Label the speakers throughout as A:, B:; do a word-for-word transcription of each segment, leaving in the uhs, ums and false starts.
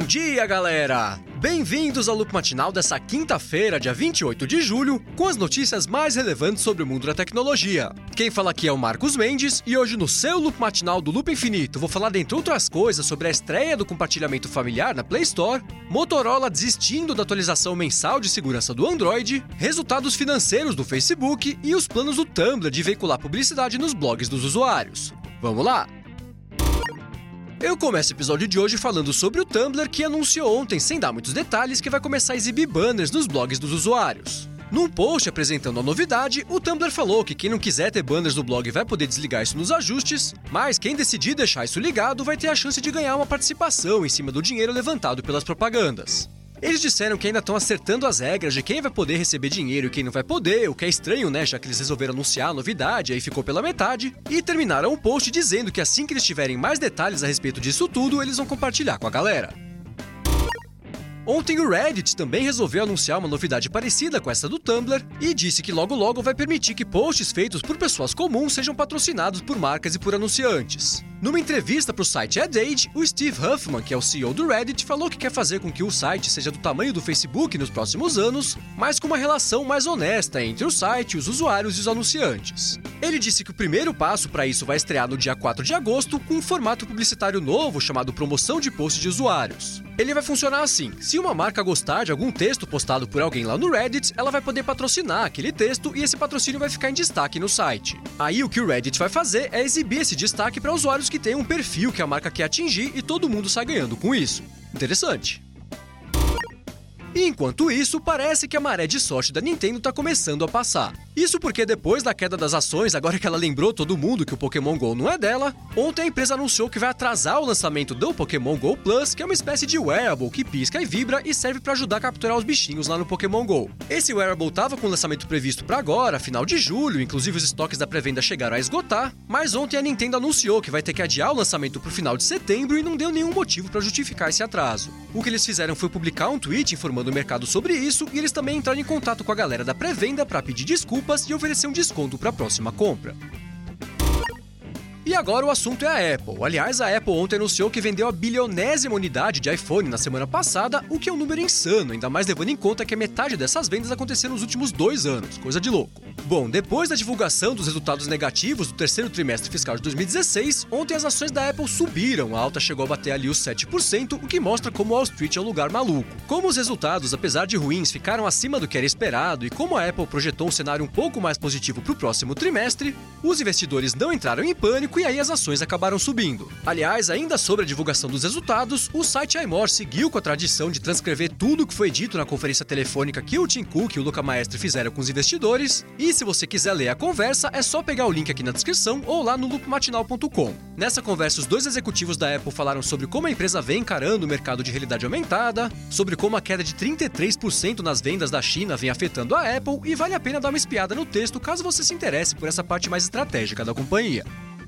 A: dia, galera! Bem-vindos ao Loop Matinal dessa quinta-feira, dia vinte e oito de julho, com as notícias mais relevantes sobre o mundo da tecnologia. Quem fala aqui é o Marcos Mendes, e hoje no seu Loop Matinal do Loop Infinito vou falar, dentre outras coisas, sobre a estreia do compartilhamento familiar na Play Store, Motorola desistindo da atualização mensal de segurança do Android, resultados financeiros do Facebook e os planos do Tumblr de veicular publicidade nos blogs dos usuários. Vamos lá! Eu começo o episódio de hoje falando sobre o Tumblr, que anunciou ontem, sem dar muitos detalhes, que vai começar a exibir banners nos blogs dos usuários. Num post apresentando a novidade, o Tumblr falou que quem não quiser ter banners no blog vai poder desligar isso nos ajustes, mas quem decidir deixar isso ligado vai ter a chance de ganhar uma participação em cima do dinheiro levantado pelas propagandas. Eles disseram que ainda estão acertando as regras de quem vai poder receber dinheiro e quem não vai poder, o que é estranho, né, já que eles resolveram anunciar a novidade, aí ficou pela metade, e terminaram o post dizendo que assim que eles tiverem mais detalhes a respeito disso tudo, eles vão compartilhar com a galera. Ontem o Reddit também resolveu anunciar uma novidade parecida com essa do Tumblr e disse que logo logo vai permitir que posts feitos por pessoas comuns sejam patrocinados por marcas e por anunciantes. Numa entrevista para o site Ad Age, o Steve Huffman, que é o C E O do Reddit, falou que quer fazer com que o site seja do tamanho do Facebook nos próximos anos, mas com uma relação mais honesta entre o site, os usuários e os anunciantes. Ele disse que o primeiro passo para isso vai estrear no dia quatro de agosto com um formato publicitário novo chamado Promoção de Post de Usuários. Ele vai funcionar assim: se uma marca gostar de algum texto postado por alguém lá no Reddit, ela vai poder patrocinar aquele texto e esse patrocínio vai ficar em destaque no site. Aí o que o Reddit vai fazer é exibir esse destaque para usuários que têm um perfil que a marca quer atingir e todo mundo sai ganhando com isso. Interessante. E enquanto isso, parece que a maré de sorte da Nintendo tá começando a passar. Isso porque depois da queda das ações, agora que ela lembrou todo mundo que o Pokémon GO não é dela, ontem a empresa anunciou que vai atrasar o lançamento do Pokémon GO Plus, que é uma espécie de wearable que pisca e vibra e serve para ajudar a capturar os bichinhos lá no Pokémon GO. Esse wearable tava com o lançamento previsto para agora, final de julho, inclusive os estoques da pré-venda chegaram a esgotar, mas ontem a Nintendo anunciou que vai ter que adiar o lançamento pro final de setembro e não deu nenhum motivo para justificar esse atraso. O que eles fizeram foi publicar um tweet informando o mercado sobre isso e eles também entraram em contato com a galera da pré-venda para pedir desculpas e oferecer um desconto para a próxima compra. E agora o assunto é a Apple. Aliás, a Apple ontem anunciou que vendeu a bilionésima unidade de iPhone na semana passada, o que é um número insano, ainda mais levando em conta que a metade dessas vendas aconteceram nos últimos dois anos, coisa de louco. Bom, depois da divulgação dos resultados negativos do terceiro trimestre fiscal de dois mil e dezesseis, ontem as ações da Apple subiram, a alta chegou a bater ali os sete por cento, o que mostra como Wall Street é um lugar maluco. Como os resultados, apesar de ruins, ficaram acima do que era esperado e como a Apple projetou um cenário um pouco mais positivo para o próximo trimestre, os investidores não entraram em pânico e aí as ações acabaram subindo. Aliás, ainda sobre a divulgação dos resultados, o site iMore seguiu com a tradição de transcrever tudo o que foi dito na conferência telefônica que o Tim Cook e o Luca Maestri fizeram com os investidores, e se você quiser ler a conversa, é só pegar o link aqui na descrição ou lá no loop matinal ponto com. Nessa conversa, os dois executivos da Apple falaram sobre como a empresa vem encarando o mercado de realidade aumentada, sobre como a queda de trinta e três por cento nas vendas da China vem afetando a Apple, e vale a pena dar uma espiada no texto caso você se interesse por essa parte mais estratégica da companhia.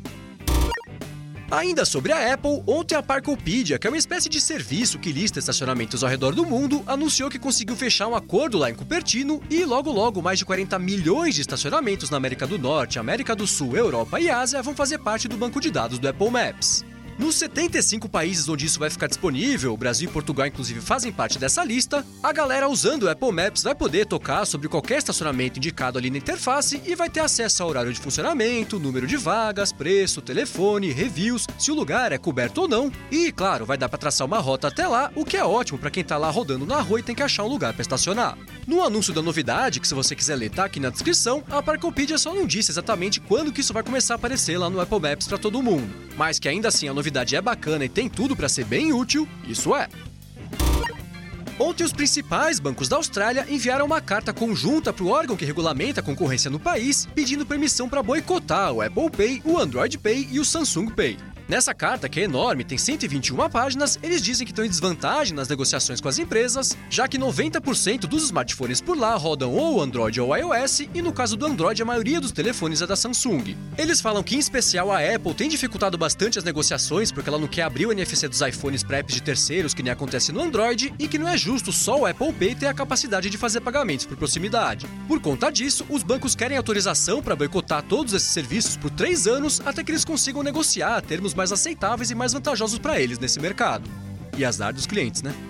A: Ainda sobre a Apple, ontem a Parkopedia, que é uma espécie de serviço que lista estacionamentos ao redor do mundo, anunciou que conseguiu fechar um acordo lá em Cupertino e logo logo mais de quarenta milhões de estacionamentos na América do Norte, América do Sul, Europa e Ásia vão fazer parte do banco de dados do Apple Maps. Nos setenta e cinco países onde isso vai ficar disponível, o Brasil e Portugal inclusive fazem parte dessa lista, a galera usando o Apple Maps vai poder tocar sobre qualquer estacionamento indicado ali na interface e vai ter acesso ao horário de funcionamento, número de vagas, preço, telefone, reviews, se o lugar é coberto ou não, e claro, vai dar para traçar uma rota até lá, o que é ótimo para quem tá lá rodando na rua e tem que achar um lugar para estacionar. No anúncio da novidade, que se você quiser ler tá aqui na descrição, a Parkopedia só não disse exatamente quando que isso vai começar a aparecer lá no Apple Maps para todo mundo, mas que ainda assim a novidade A novidade é bacana e tem tudo para ser bem útil, isso é. Ontem, os principais bancos da Austrália enviaram uma carta conjunta para o órgão que regulamenta a concorrência no país, pedindo permissão para boicotar o Apple Pay, o Android Pay e o Samsung Pay. Nessa carta, que é enorme, tem cento e vinte e uma páginas, eles dizem que estão em desvantagem nas negociações com as empresas, já que noventa por cento dos smartphones por lá rodam ou Android ou iOS, e no caso do Android, a maioria dos telefones é da Samsung. Eles falam que, em especial, a Apple tem dificultado bastante as negociações porque ela não quer abrir o N F C dos iPhones para apps de terceiros, que nem acontece no Android, e que não é justo só o Apple Pay ter a capacidade de fazer pagamentos por proximidade. Por conta disso, os bancos querem autorização para boicotar todos esses serviços por três anos até que eles consigam negociar termos mais aceitáveis e mais vantajosos para eles nesse mercado. E azar dos clientes, né?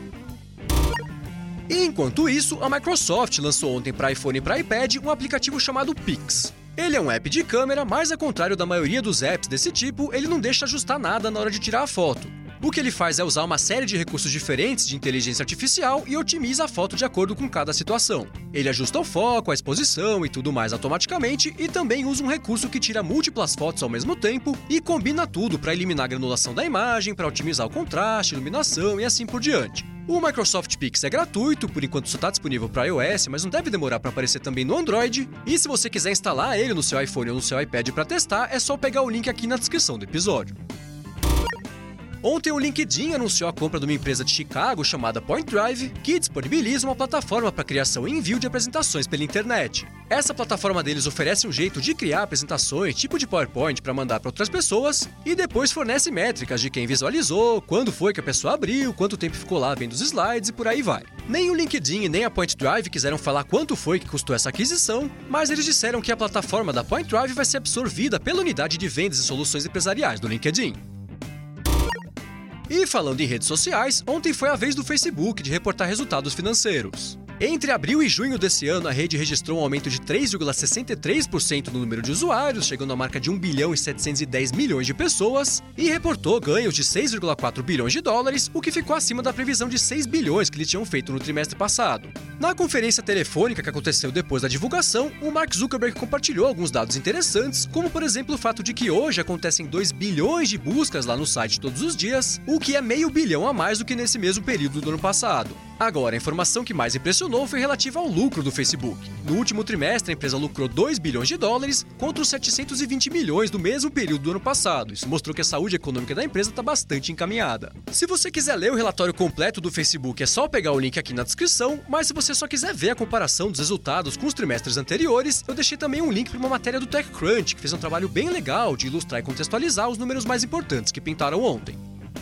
A: E enquanto isso, a Microsoft lançou ontem para iPhone e para iPad um aplicativo chamado Pix. Ele é um app de câmera, mas ao contrário da maioria dos apps desse tipo, ele não deixa ajustar nada na hora de tirar a foto. O que ele faz é usar uma série de recursos diferentes de inteligência artificial e otimiza a foto de acordo com cada situação. Ele ajusta o foco, a exposição e tudo mais automaticamente e também usa um recurso que tira múltiplas fotos ao mesmo tempo e combina tudo para eliminar a granulação da imagem, para otimizar o contraste, iluminação e assim por diante. O Microsoft Pix é gratuito, por enquanto só está disponível para iOS, mas não deve demorar para aparecer também no Android. E se você quiser instalar ele no seu iPhone ou no seu iPad para testar, é só pegar o link aqui na descrição do episódio. Ontem o LinkedIn anunciou a compra de uma empresa de Chicago chamada Point Drive, que disponibiliza uma plataforma para criação e envio de apresentações pela internet. Essa plataforma deles oferece um jeito de criar apresentações tipo de PowerPoint para mandar para outras pessoas e depois fornece métricas de quem visualizou, quando foi que a pessoa abriu, quanto tempo ficou lá vendo os slides e por aí vai. Nem o LinkedIn nem a Point Drive quiseram falar quanto foi que custou essa aquisição, mas eles disseram que a plataforma da Point Drive vai ser absorvida pela unidade de vendas e soluções empresariais do LinkedIn. E falando em redes sociais, ontem foi a vez do Facebook de reportar resultados financeiros. Entre abril e junho desse ano, a rede registrou um aumento de três vírgula sessenta e três por cento no número de usuários, chegando à marca de um bilhão e setecentos e dez milhões de pessoas, e reportou ganhos de seis vírgula quatro bilhões de dólares, o que ficou acima da previsão de seis bilhões que eles tinham feito no trimestre passado. Na conferência telefônica que aconteceu depois da divulgação, o Mark Zuckerberg compartilhou alguns dados interessantes, como por exemplo o fato de que hoje acontecem dois bilhões de buscas lá no site todos os dias, o que é meio bilhão a mais do que nesse mesmo período do ano passado. Agora, a informação que mais impressionou foi relativa ao lucro do Facebook. No último trimestre, a empresa lucrou dois bilhões de dólares contra os setecentos e vinte milhões do mesmo período do ano passado. Isso mostrou que a saúde econômica da empresa está bastante encaminhada. Se você quiser ler o relatório completo do Facebook, é só pegar o link aqui na descrição, mas se você só quiser ver a comparação dos resultados com os trimestres anteriores, eu deixei também um link para uma matéria do TechCrunch, que fez um trabalho bem legal de ilustrar e contextualizar os números mais importantes que pintaram ontem.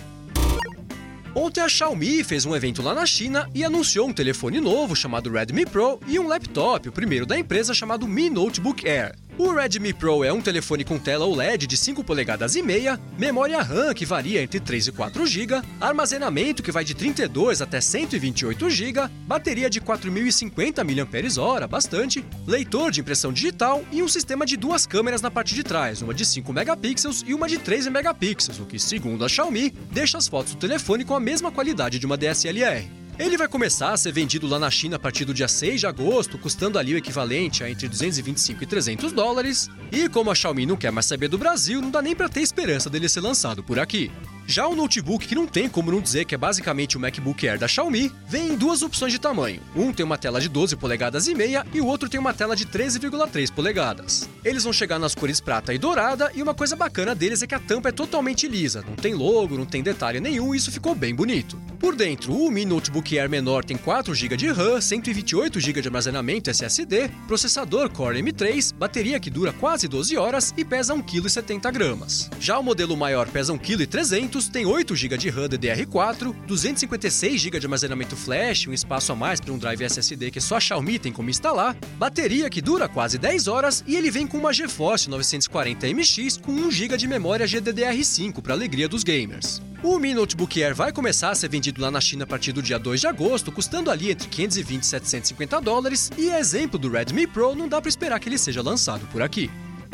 A: Ontem a Xiaomi fez um evento lá na China e anunciou um telefone novo chamado Redmi Pro e um laptop, o primeiro da empresa, chamado Mi Notebook Air. O Redmi Pro é um telefone com tela O L E D de cinco polegadas e meia, memória RAM que varia entre três e quatro gigas, armazenamento que vai de trinta e dois até cento e vinte e oito gigas, bateria de quatro mil e cinquenta miliampères-hora, bastante, leitor de impressão digital e um sistema de duas câmeras na parte de trás, uma de cinco megapixels e uma de treze megapixels, o que, segundo a Xiaomi, deixa as fotos do telefone com a mesma qualidade de uma D S L R. Ele vai começar a ser vendido lá na China a partir do dia seis de agosto, custando ali o equivalente a entre duzentos e vinte e cinco e trezentos dólares. E como a Xiaomi não quer mais saber do Brasil, não dá nem pra ter esperança dele ser lançado por aqui. Já o notebook, que não tem como não dizer que é basicamente o MacBook Air da Xiaomi, vem em duas opções de tamanho. Um tem uma tela de doze polegadas e meia e o outro tem uma tela de treze vírgula três polegadas. Eles vão chegar nas cores prata e dourada e uma coisa bacana deles é que a tampa é totalmente lisa, não tem logo, não tem detalhe nenhum e isso ficou bem bonito. Por dentro, o Mi Notebook Air menor tem quatro gigas de RAM, cento e vinte e oito gigas de armazenamento S S D, processador Core M três, bateria que dura quase doze horas e pesa um vírgula setenta quilos. Já o modelo maior pesa um vírgula trezentos quilos, tem oito gigas de RAM D D R quatro, duzentos e cinquenta e seis gigas de armazenamento flash, um espaço a mais para um drive S S D que só a Xiaomi tem como instalar, bateria que dura quase dez horas e ele vem com uma GeForce novecentos e quarenta M X com um giga de memória G D D R cinco para alegria dos gamers. O Mi Notebook Air vai começar a ser vendido lá na China a partir do dia dois de agosto, custando ali entre quinhentos e vinte e setecentos e cinquenta dólares, e exemplo do Redmi Pro, não dá para esperar que ele seja lançado por aqui.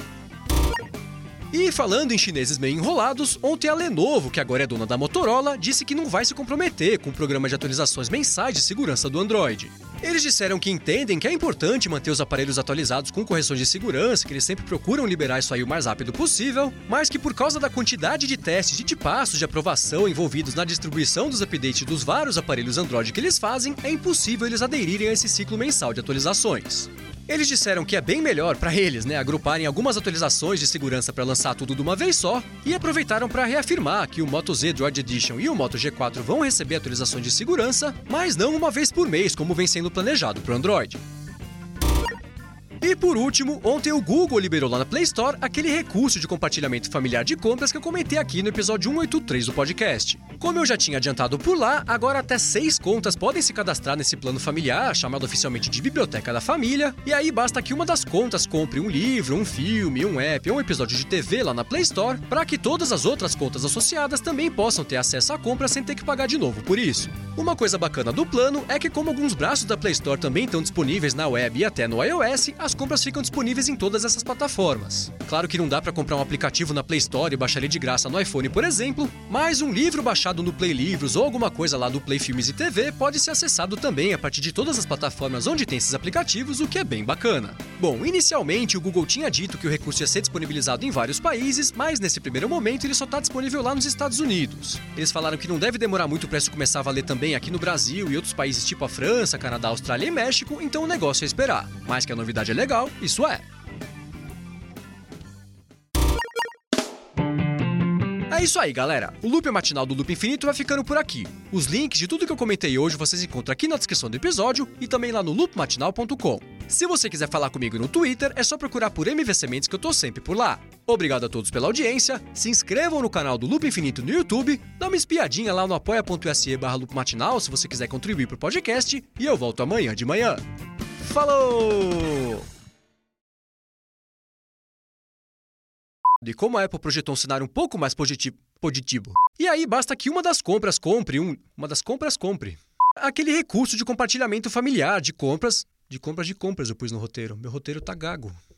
A: E falando em chineses meio enrolados, ontem a Lenovo, que agora é dona da Motorola, disse que não vai se comprometer com o programa de atualizações mensais de segurança do Android. Eles disseram que entendem que é importante manter os aparelhos atualizados com correções de segurança, que eles sempre procuram liberar isso aí o mais rápido possível, mas que por causa da quantidade de testes e de passos de aprovação envolvidos na distribuição dos updates dos vários aparelhos Android que eles fazem, é impossível eles aderirem a esse ciclo mensal de atualizações. Eles disseram que é bem melhor para eles, né, agruparem algumas atualizações de segurança para lançar tudo de uma vez só, e aproveitaram para reafirmar que o Moto Z Droid Edition e o Moto G quatro vão receber atualizações de segurança, mas não uma vez por mês, como vem sendo planejado para o Android. E por último, ontem o Google liberou lá na Play Store aquele recurso de compartilhamento familiar de compras que eu comentei aqui no episódio cento e oitenta e três do podcast. Como eu já tinha adiantado por lá, agora até seis contas podem se cadastrar nesse plano familiar, chamado oficialmente de Biblioteca da Família, e aí basta que uma das contas compre um livro, um filme, um app ou um episódio de T V lá na Play Store, para que todas as outras contas associadas também possam ter acesso à compra sem ter que pagar de novo por isso. Uma coisa bacana do plano é que, como alguns braços da Play Store também estão disponíveis na web e até no iOS, as compras ficam disponíveis em todas essas plataformas. Claro que não dá para comprar um aplicativo na Play Store e baixar ele de graça no iPhone, por exemplo, mas um livro baixado no Play Livros ou alguma coisa lá do Play Filmes e T V pode ser acessado também a partir de todas as plataformas onde tem esses aplicativos, o que é bem bacana. Bom, inicialmente o Google tinha dito que o recurso ia ser disponibilizado em vários países, mas nesse primeiro momento ele só está disponível lá nos Estados Unidos. Eles falaram que não deve demorar muito para isso começar a valer também aqui no Brasil e outros países tipo a França, Canadá, Austrália e México, então o negócio é esperar. Mas que a novidade é legal, isso é. É isso aí, galera. O Loop Matinal do Loop Infinito vai ficando por aqui. Os links de tudo que eu comentei hoje vocês encontram aqui na descrição do episódio e também lá no loop matinal ponto com. Se você quiser falar comigo no Twitter, é só procurar por M V C Mendes que eu tô sempre por lá. Obrigado a todos pela audiência, se inscrevam no canal do Loop Infinito no YouTube, dá uma espiadinha lá no apoia.se barra Loop Matinal se você quiser contribuir pro podcast e eu volto amanhã de manhã. Falou! E como a Apple projetou um cenário um pouco mais positivo, positivo. E aí basta que uma das compras compre um... Uma das compras compre. Aquele recurso de compartilhamento familiar de compras... De compras de compras eu pus no roteiro. Meu roteiro tá gago.